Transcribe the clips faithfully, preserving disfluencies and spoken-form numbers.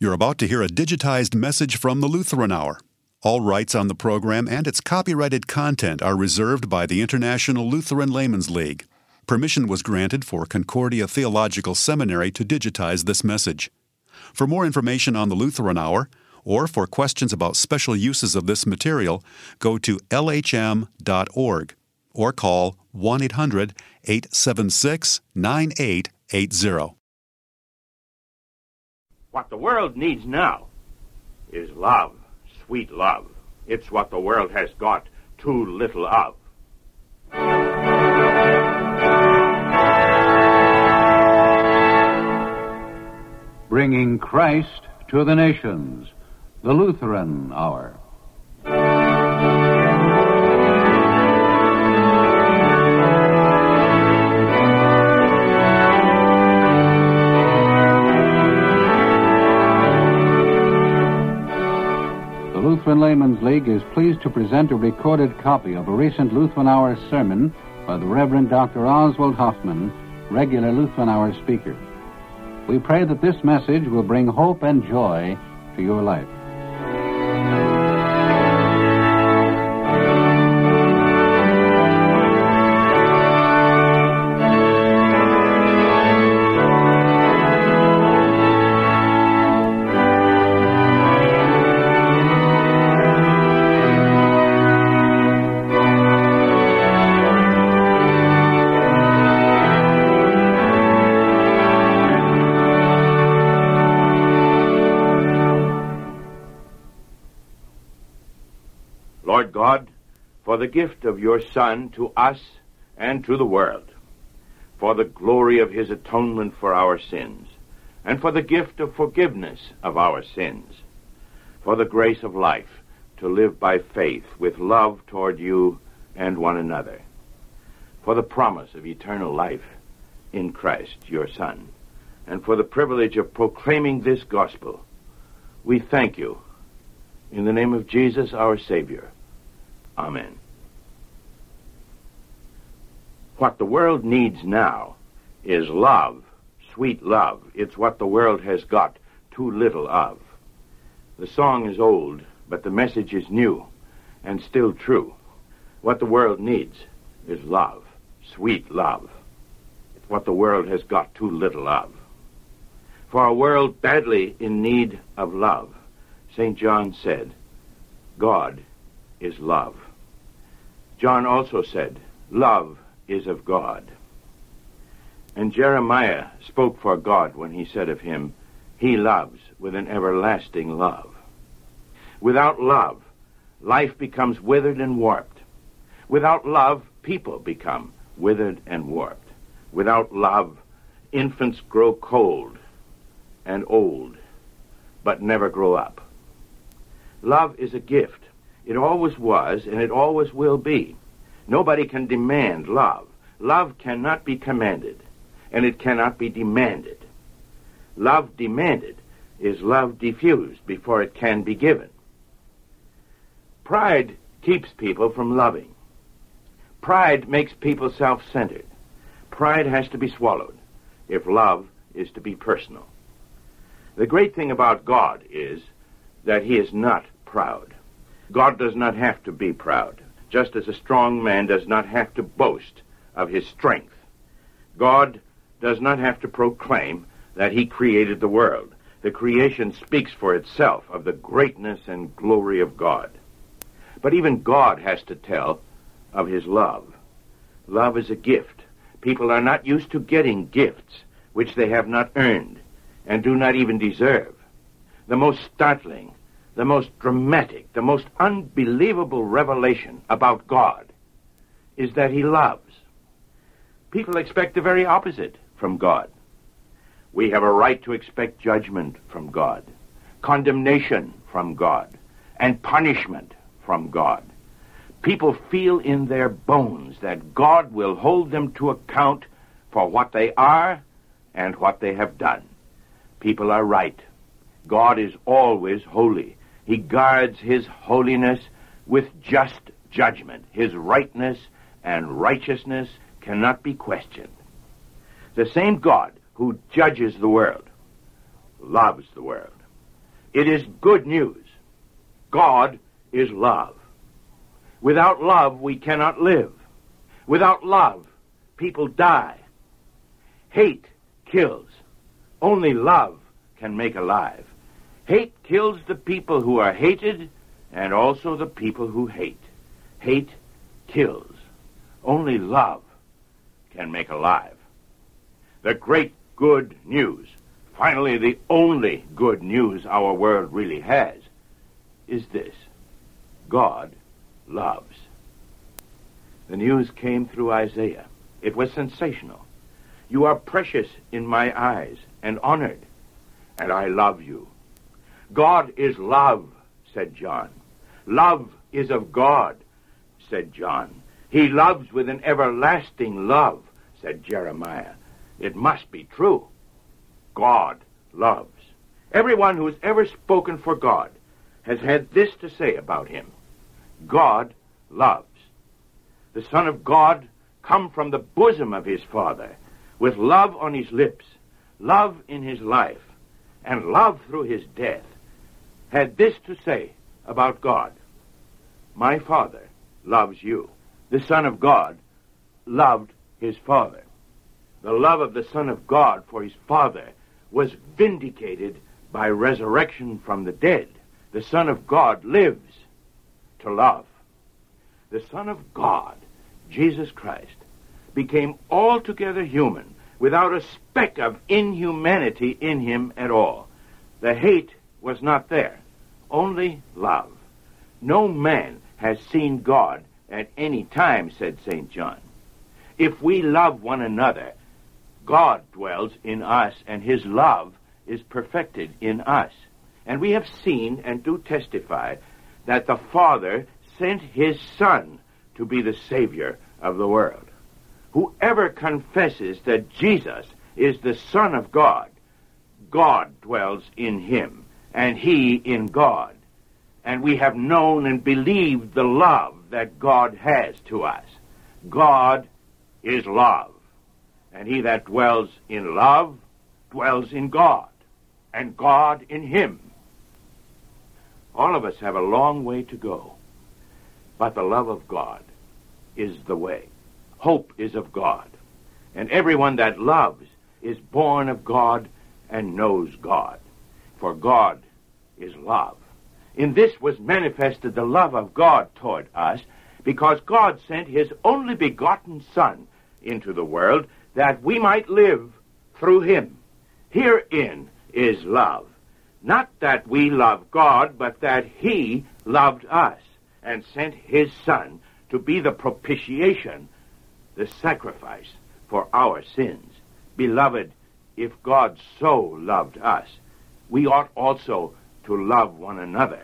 You're about to hear a digitized message from the Lutheran Hour. All rights on the program and its copyrighted content are reserved by the International Lutheran Laymen's League. Permission was granted for Concordia Theological Seminary to digitize this message. For more information on the Lutheran Hour, or for questions about special uses of this material, go to L H M dot org or call one eight hundred, eight seven six, nine eight eight zero. What the world needs now is love, sweet love. It's what the world has got too little of. Bringing Christ to the nations, the Lutheran Hour. The Lutheran Laymen's League is pleased to present a recorded copy of a recent Lutheran Hour sermon by the Reverend Doctor Oswald Hoffman, regular Lutheran Hour speaker. We pray that this message will bring hope and joy to your life. Lord God, for the gift of your Son to us and to the world, for the glory of his atonement for our sins, and for the gift of forgiveness of our sins, for the grace of life to live by faith with love toward you and one another, for the promise of eternal life in Christ, your Son, and for the privilege of proclaiming this gospel, we thank you in the name of Jesus, our Savior. Amen. What the world needs now is love, sweet love. It's what the world has got too little of. The song is old, but the message is new and still true. What the world needs is love, sweet love. It's what the world has got too little of. For a world badly in need of love, Saint John said, God is love. John also said, love is of God. And Jeremiah spoke for God when he said of him, he loves with an everlasting love. Without love, life becomes withered and warped. Without love, people become withered and warped. Without love, infants grow cold and old, but never grow up. Love is a gift. It always was, and it always will be. Nobody can demand love. Love cannot be commanded, and it cannot be demanded. Love demanded is love diffused before it can be given. Pride keeps people from loving. Pride makes people self-centered. Pride has to be swallowed if love is to be personal. The great thing about God is that he is not proud. God does not have to be proud, just as a strong man does not have to boast of his strength. God does not have to proclaim that he created the world. The creation speaks for itself of the greatness and glory of God. But even God has to tell of his love. Love is a gift. People are not used to getting gifts which they have not earned and do not even deserve. The most startling, the most dramatic, the most unbelievable revelation about God is that he loves. People expect the very opposite from God. We have a right to expect judgment from God, condemnation from God, and punishment from God. People feel in their bones that God will hold them to account for what they are and what they have done. People are right. God is always holy. He guards his holiness with just judgment. His rightness and righteousness cannot be questioned. The same God who judges the world loves the world. It is good news. God is love. Without love, we cannot live. Without love, people die. Hate kills. Only love can make alive. Hate kills the people who are hated and also the people who hate. Hate kills. Only love can make alive. The great good news, finally the only good news our world really has, is this: God loves. The news came through Isaiah. It was sensational. You are precious in my eyes and honored, and I love you. God is love, said John. Love is of God, said John. He loves with an everlasting love, said Jeremiah. It must be true. God loves. Everyone who has ever spoken for God has had this to say about him: God loves. The Son of God, come from the bosom of his Father, with love on his lips, love in his life, and love through his death, had this to say about God: my Father loves you. The Son of God loved his Father. The love of the Son of God for his Father was vindicated by resurrection from the dead. The Son of God lives to love. The Son of God, Jesus Christ, became altogether human, without a speck of inhumanity in him at all. The hate was not there, only love. No man has seen God at any time, said Saint John. If we love one another, God dwells in us, and his love is perfected in us. And we have seen and do testify that the Father sent his Son to be the Savior of the world. Whoever confesses that Jesus is the Son of God, God dwells in him, and he in God. And we have known and believed the love that God has to us. God is love, and he that dwells in love dwells in God, and God in him. All of us have a long way to go, but the love of God is the way. Hope is of God, and everyone that loves is born of God and knows God, for God is love. In this was manifested the love of God toward us, because God sent his only begotten Son into the world, that we might live through him. Herein is love, not that we love God, but that he loved us, and sent his Son to be the propitiation, the sacrifice for our sins. Beloved, if God so loved us, we ought also to love one another.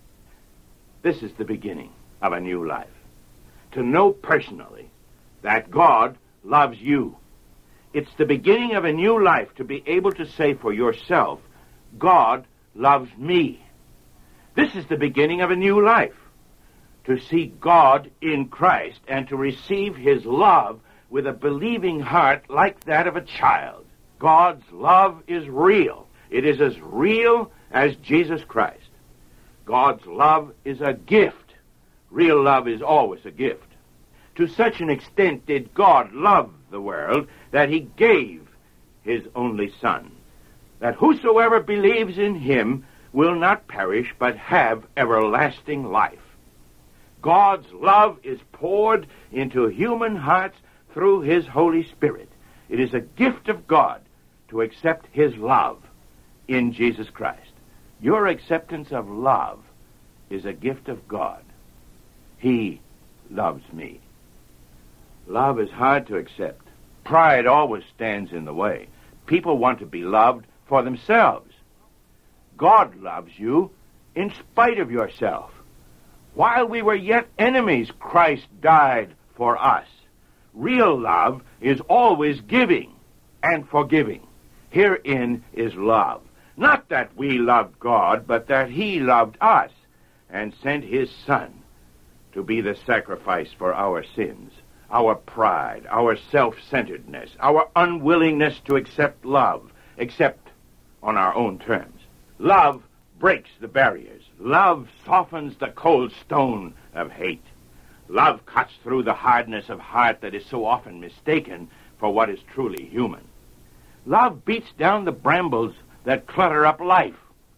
This is the beginning of a new life. To know personally that God loves you. It's the beginning of a new life to be able to say for yourself, God loves me. This is the beginning of a new life. To see God in Christ and to receive his love with a believing heart like that of a child. God's love is real. It is as real as Jesus Christ. God's love is a gift. Real love is always a gift. To such an extent did God love the world that he gave his only Son, that whosoever believes in him will not perish but have everlasting life. God's love is poured into human hearts through his Holy Spirit. It is a gift of God to accept his love in Jesus Christ. Your acceptance of love is a gift of God. He loves me. Love is hard to accept. Pride always stands in the way. People want to be loved for themselves. God loves you in spite of yourself. While we were yet enemies, Christ died for us. Real love is always giving and forgiving. Herein is love. Not that we loved God, but that he loved us and sent his Son to be the sacrifice for our sins, our pride, our self-centeredness, our unwillingness to accept love, except on our own terms. Love breaks the barriers. Love softens the cold stone of hate. Love cuts through the hardness of heart that is so often mistaken for what is truly human. Love beats down the brambles that clutter up life.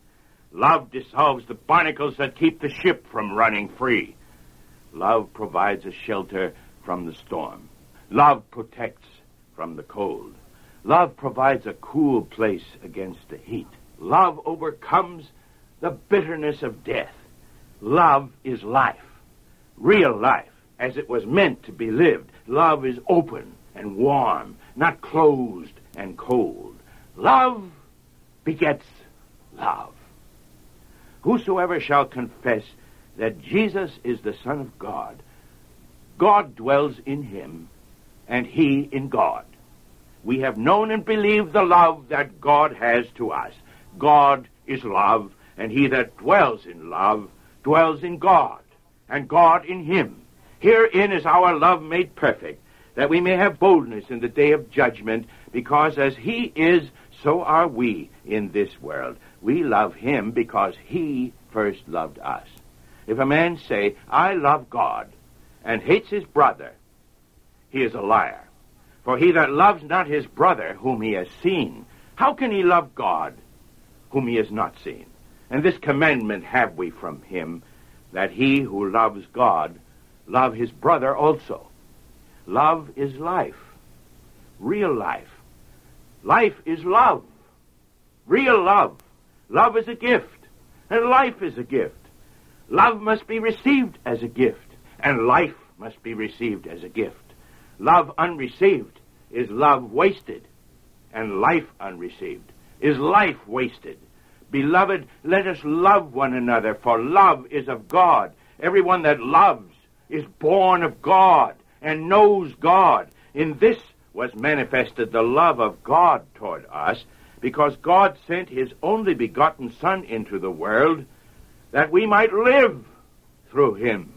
Love dissolves the barnacles that keep the ship from running free. Love provides a shelter from the storm. Love protects from the cold. Love provides a cool place against the heat. Love overcomes the bitterness of death. Love is life, real life, as it was meant to be lived. Love is open and warm, not closed and cold. Love begets love. Whosoever shall confess that Jesus is the Son of God, God dwells in him, and he in God. We have known and believed the love that God has to us. God is love, and he that dwells in love dwells in God, and God in him. Herein is our love made perfect, that we may have boldness in the day of judgment, because as he is, so are we in this world. We love him because he first loved us. If a man say, I love God, and hates his brother, he is a liar. For he that loves not his brother whom he has seen, how can he love God whom he has not seen? And this commandment have we from him, that he who loves God love his brother also. Love is life, real life. Life is love, real love. Love is a gift, and life is a gift. Love must be received as a gift, and life must be received as a gift. Love unreceived is love wasted, and life unreceived is life wasted. Beloved, let us love one another, for love is of God. Everyone that loves is born of God and knows God. In this was manifested the love of God toward us, because God sent his only begotten Son into the world, that we might live through him.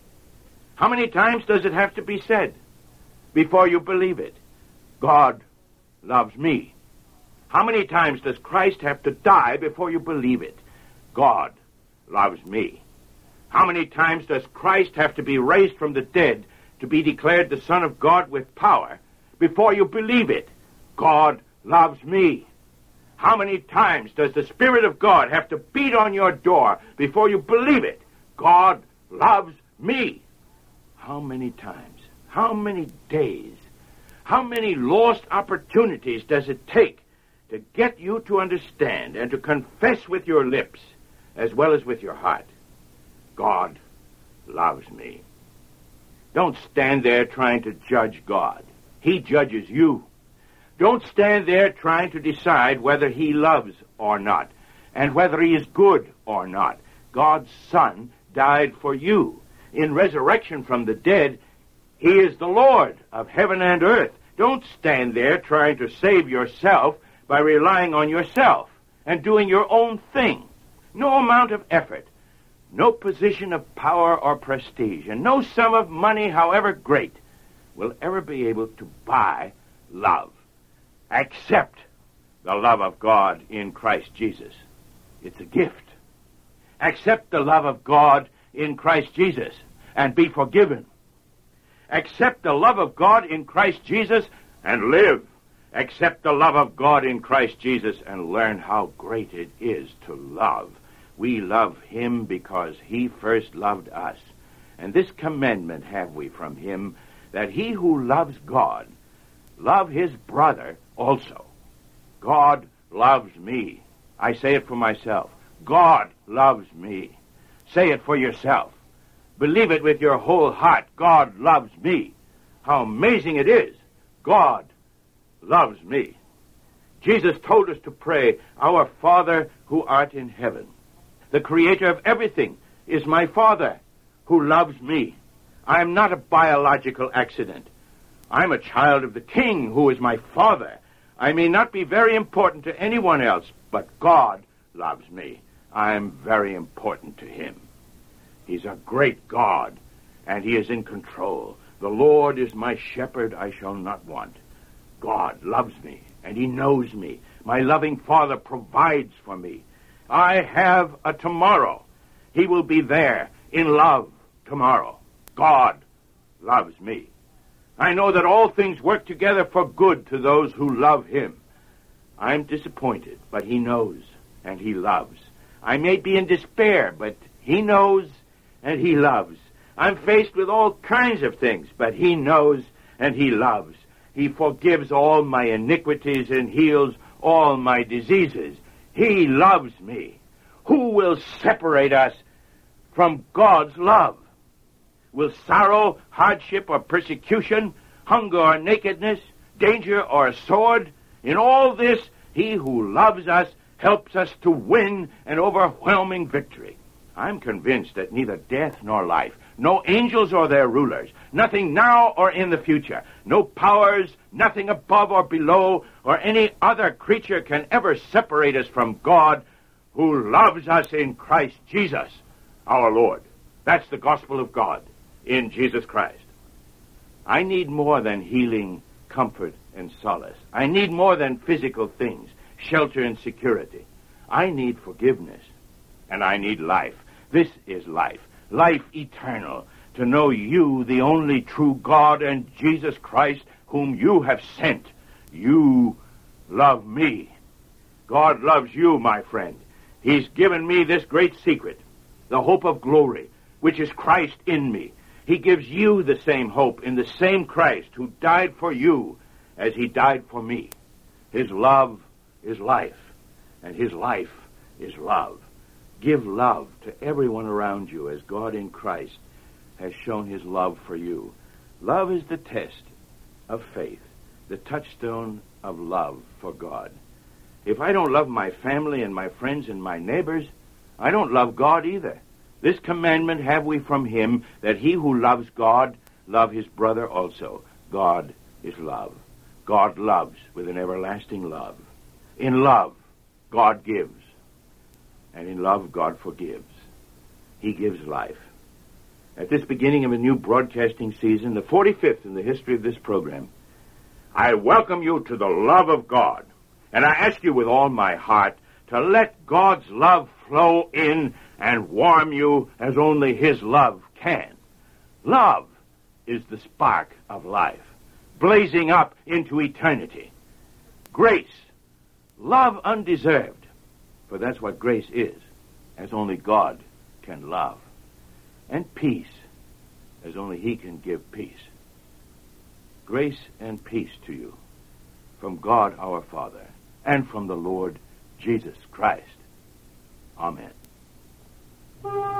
How many times does it have to be said before you believe it? God loves me. How many times does Christ have to die before you believe it? God loves me. How many times does Christ have to be raised from the dead to be declared the Son of God with power before you believe it? God loves me. How many times does the Spirit of God have to beat on your door before you believe it? God loves me. How many times? How many days? How many lost opportunities does it take to get you to understand and to confess with your lips as well as with your heart? God loves me. Don't stand there trying to judge God. He judges you. Don't stand there trying to decide whether he loves or not, and whether he is good or not. God's Son died for you. In resurrection from the dead, he is the Lord of heaven and earth. Don't stand there trying to save yourself by relying on yourself and doing your own thing. No amount of effort, no position of power or prestige, and no sum of money, however great, will ever be able to buy love. Accept the love of God in Christ Jesus. It's a gift. Accept the love of God in Christ Jesus and be forgiven. Accept the love of God in Christ Jesus and live. Accept the love of God in Christ Jesus and learn how great it is to love. We love him because he first loved us. And this commandment have we from him, that he who loves God love his brother also. God loves me. I say it for myself. God loves me. Say it for yourself. Believe it with your whole heart. God loves me. How amazing it is. God loves me. Jesus told us to pray, Our Father who art in heaven. The creator of everything is my Father who loves me. I am not a biological accident. I'm a child of the King who is my Father. I may not be very important to anyone else, but God loves me. I am very important to him. He's a great God, and he is in control. The Lord is my shepherd, I shall not want. God loves me, and he knows me. My loving Father provides for me, I have a tomorrow. He will be there in love tomorrow. God loves me. I know that all things work together for good to those who love him. I'm disappointed, but he knows and he loves. I may be in despair, but he knows and he loves. I'm faced with all kinds of things, but he knows and he loves. He forgives all my iniquities and heals all my diseases. He loves me. Who will separate us from God's love? Will sorrow, hardship, or persecution, hunger or nakedness, danger or a sword? In all this, he who loves us helps us to win an overwhelming victory. I'm convinced that neither death nor life, no angels or their rulers, nothing now or in the future, no powers, nothing above or below, or any other creature can ever separate us from God, who loves us in Christ Jesus, our Lord. That's the gospel of God in Jesus Christ. I need more than healing, comfort, and solace. I need more than physical things, shelter and security. I need forgiveness, and I need life. This is life, life eternal, to know you, the only true God, and Jesus Christ, whom you have sent. You love me. God loves you, my friend. He's given me this great secret, the hope of glory, which is Christ in me. He gives you the same hope in the same Christ who died for you as he died for me. His love is life, and his life is love. Give love to everyone around you as God in Christ has shown his love for you. Love is the test of faith, the touchstone of love for God. If I don't love my family and my friends and my neighbors, I don't love God either. This commandment have we from him, that he who loves God love his brother also. God is love. God loves with an everlasting love. In love, God gives. And in love, God forgives. He gives life. At this beginning of a new broadcasting season, the forty-fifth in the history of this program, I welcome you to the love of God. And I ask you with all my heart to let God's love flow in and warm you as only his love can. Love is the spark of life, blazing up into eternity. Grace, love undeserved, for that's what grace is, as only God can love. And peace, as only he can give peace. Grace and peace to you from God our Father and from the Lord Jesus Christ. Amen.